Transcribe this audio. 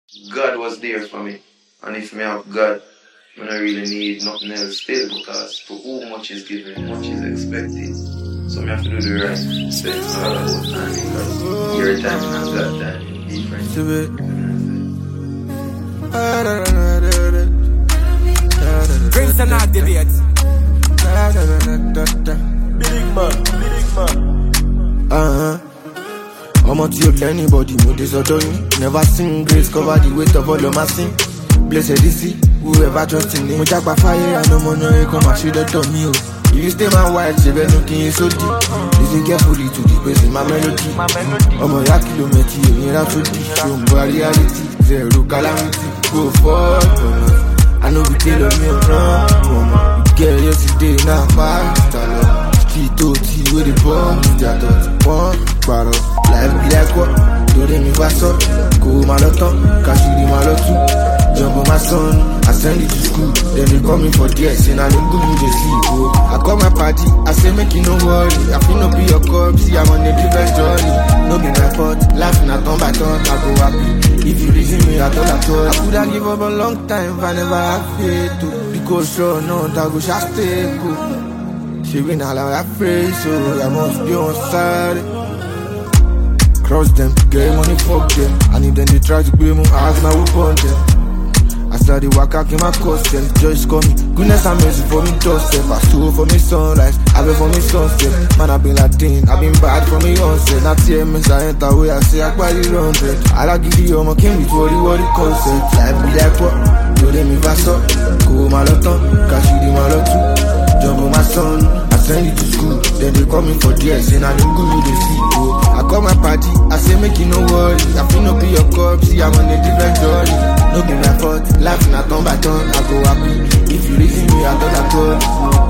God was there for me. And if me have God, I don't really need nothing else still, because for who much is given, much is expected. So I have to do the right. So it's not all about time, because your time and that time is different. Drinks and activates. Big man. I'm not to anybody, no disorder. Never seen grace cover the weight of all of my sin. Blessed is he, whoever trust in him. Mojak by fire, and no more no come and shoot that on me. If you stay my wife, she better looking so deep. Listen carefully to the bass in my melody. I'm a kilometer, you're not so deep. Show me reality, zero calamity. Go forward, I know we tell me wrong. Girl, yesterday, now fast, Street OT with the bomb, that one bottle. Life be like what? Do they me pass up? Go marathon, cash you the marathon. Jump on my son, I send it to school. Then they call me for DS, and I don't go to the sleep. Oh. I call my party, I say make you no worry. I feel no be your cup, see I'm on a different journey. No be my fault, laughing at turn by turn, I go happy. If you reason me, I thought I coulda give up a long time, if I never had faith to. Because sure, no, that go just stay cool. She win all of that phrase, so I must be on side. Cross them, get money, fuck them. And if then they try to blame me, I ask my whip on them. I started work out in my costume. Just call me, goodness and mercy for me doorstep. I stole for me sunrise, I been for me sunset. Man, I been Latin, I been bad for me onset. Not TMS, I enter where I say I quite 100. I like give you my king with what the concept. Life be like what? You let me pass up. Go marathon, cash you the marathon. Jump on my son, I send it to school. Then they call me for DS, and I don't go to the sleep. Oh. I call my party, I say make you no worry. I feel no be your cup, see I'm on a different journey. No be my fault, laughing at turn by turn, I go happy. If you reason me, I thought I could.